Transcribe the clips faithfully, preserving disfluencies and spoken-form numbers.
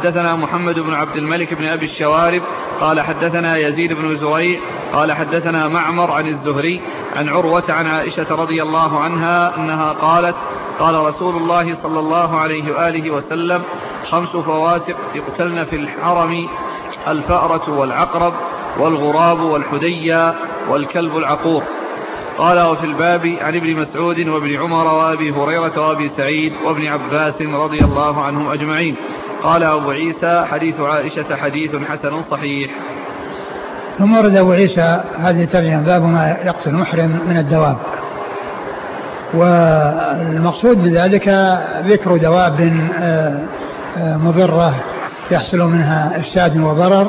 حدثنا محمد بن عبد الملك بن أبي الشوارب قال حدثنا يزيد بن زريع قال حدثنا معمر عن الزهري عن عروة عن عائشة رضي الله عنها أنها قالت قال رسول الله صلى الله عليه وآله وسلم خمس فواسق يقتلن في الحرم: الفأرة والعقرب والغراب والحدية والكلب العقور. قال وفي الباب عن ابن مسعود وابن عمر وابي هريرة وابي سعيد وابن عباس رضي الله عنهم أجمعين. قال أبو عيسى حديث عائشة حديث حسن صحيح. ثم ورد أبو عيسى هذه الترجمة: باب ما يقتل المحرم من الدواب. والمقصود بذلك ذكر دواب مضرة يحصل منها إفساد وضرر،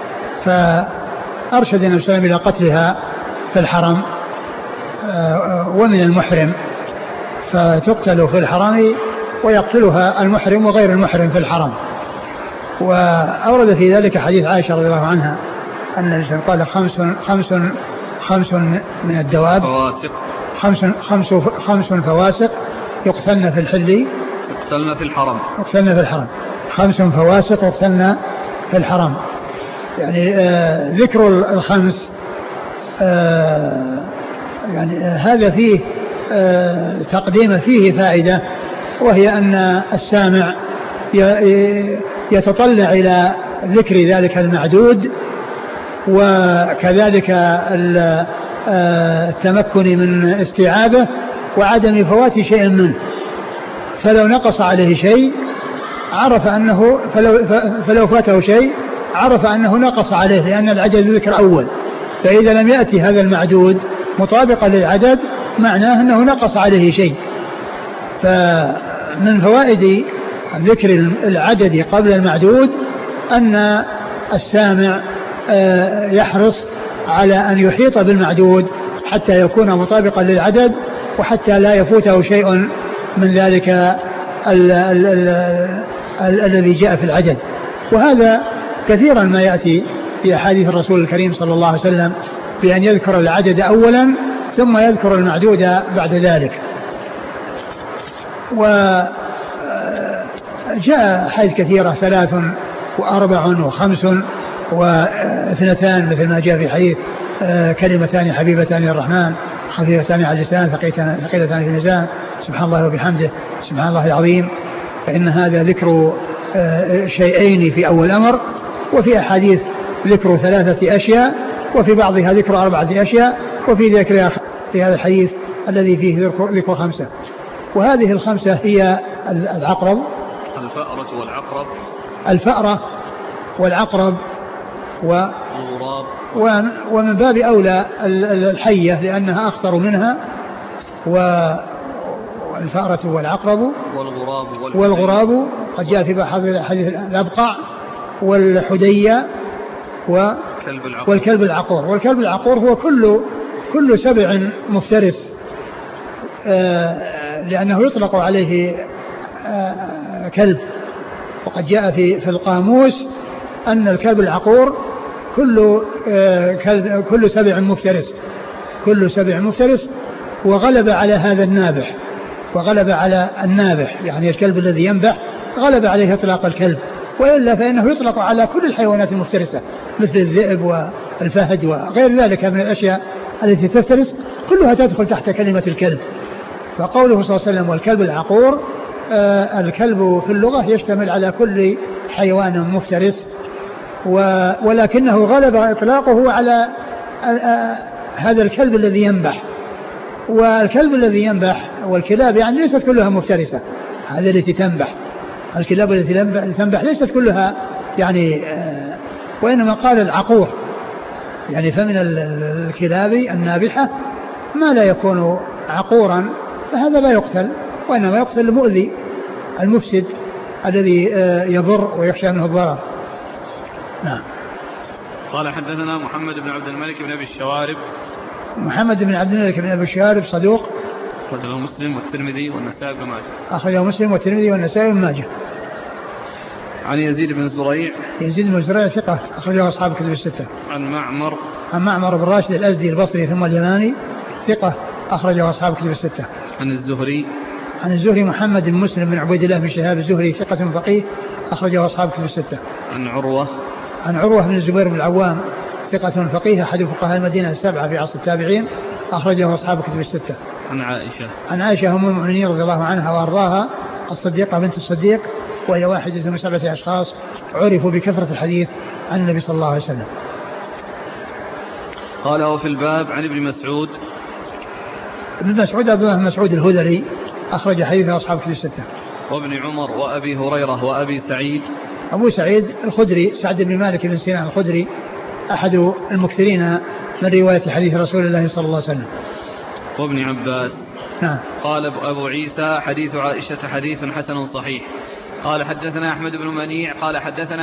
فأرشد النبي صلى الله عليه وسلم إلى قتلها في الحرم ومن المحرم، فتقتل في الحرم ويقتلها المحرم وغير المحرم في الحرم. وأورد في ذلك حديث عائشة رضي الله عنها أن النبي قال خمس خمس خمس من الدواب فواسق خمس خمس خمس فواسق يقتلن في الحل يقتلن في الحرم يقتلن في الحرم خمس فواسق يقتلن في الحرم. يعني آه ذكر الخمس آه يعني آه هذا فيه آه تقديم فيه فائدة، وهي أن السامع يتطلع إلى ذكر ذلك المعدود، وكذلك التمكن من استيعابه وعدم فوات شيء منه. فلو نقص عليه شيء عرف أنه فلو, فلو فاته شيء عرف أنه نقص عليه، لأن العدد ذكر أول، فإذا لم يأتي هذا المعدود مطابقا للعدد معناه أنه نقص عليه شيء. فمن فوائد ذكر العدد قبل المعدود أن السامع يحرص على أن يحيط بالمعدود حتى يكون مطابقا للعدد، وحتى لا يفوته شيء من ذلك ال ال ال ال الذي جاء في العدد. وهذا كثيرا ما يأتي في أحاديث الرسول الكريم صلى الله عليه وسلم بأن يذكر العدد أولا ثم يذكر المعدود بعد ذلك. وجاء حديث كثيرة: ثلاث وأربع وخمس واثنتان، مثل ما جاء في حديث كلمتان حبيبتان للرحمن خفيفتان على اللسان ثقيلتان في الميزان سبحان الله وبحمده سبحان الله العظيم. فإن هذا ذكر شيئين في أول أمر، وفي أحاديث ذكر ثلاثة أشياء، وفي بعضها ذكر أربعة أشياء، وفي ذكر في هذا الحديث الذي فيه ذكر خمسة. وهذه الخمسة هي العقرب الفأرة والعقرب الفأرة والعقرب والغراب، ومن باب أولى الحية لأنها أخطر منها، والفأرة والعقرب والغراب والغراب قد جاء في حديث الأبقع والحدية والكلب العقور. والكلب العقور هو كل كل سبع مفترس، لأنه يطلق عليه كلب. وقد جاء في في القاموس أن الكلب العقور كل كلب كل سبع مفترس كل سبع مفترس وغلب على هذا النابح وغلب على النابح يعني الكلب الذي ينبح غلب عليه إطلاق الكلب، وإلا فإنه يطلق على كل الحيوانات المفترسة مثل الذئب والفهد وغير ذلك من الأشياء التي تفترس، كلها تدخل تحت كلمة الكلب. فقوله صلى الله عليه وسلم والكلب العقور، آه الكلب في اللغة يشتمل على كل حيوان مفترس، ولكنه غلب إطلاقه على آه هذا الكلب الذي ينبح. والكلب الذي ينبح والكلاب يعني ليست كلها مفترسة، هذه التي تنبح. الكلاب التي تنبح ليست كلها يعني آه وإنما قال العقور يعني، فمن الكلاب النابحة ما لا يكون عقورا فهذا لا يقتل، وإنما يقتل المؤذي المفسد الذي يضر ويخشى منه الضرر. نعم. قال حدثنا محمد بن عبد الملك بن أبي الشوارب. محمد بن عبد الملك بن أبي الشوارب صدوق، أخرجه مسلم والترمذي والنسائي بن ماجه. أخرجه مسلم والترمذي والنسائي بن ماجه. عن يزيد بن زريع. يزيد بن زريع ثقة أخرجه أصحاب الكتب الستة. عن معمر. عن معمر بن راشد الأزدي البصري ثم اليماني ثقة أخرجه أصحاب الكتب الستة. عن الزهري. عن الزهري محمد بن مسلم بن عبيد الله بن شهاب الزهري ثقة فقيه أخرجه أصحاب كتب الستة. عن عروة عن عروة بن الزبير بن العوام ثقة فقيه أحد فقهاء المدينة السبعة في عصر التابعين أخرجه أصحاب كتب الستة. عن عائشة عن عائشة أم المؤمنين رضي الله عنها وأرضاها الصديقة بنت الصديق، وهي واحدة من سبعة أشخاص عرفوا بكثرة الحديث عن النبي صلى الله عليه وسلم. قال وفي الباب عن ابن مسعود. ابن مسعود عبد الله بن مسعود الهذلي أخرج حديث أصحاب كتب الستة. وابن عمر وأبي هريرة وأبي سعيد. أبو سعيد الخدري سعد بن مالك بن سنان الخدري أحد المكثرين من رواية حديث رسول الله صلى الله عليه وسلم. وابن عباس. نعم. قال أبو عيسى حديث عائشة حديث حسن صحيح. قال حدثنا أحمد بن منيع قال حدثنا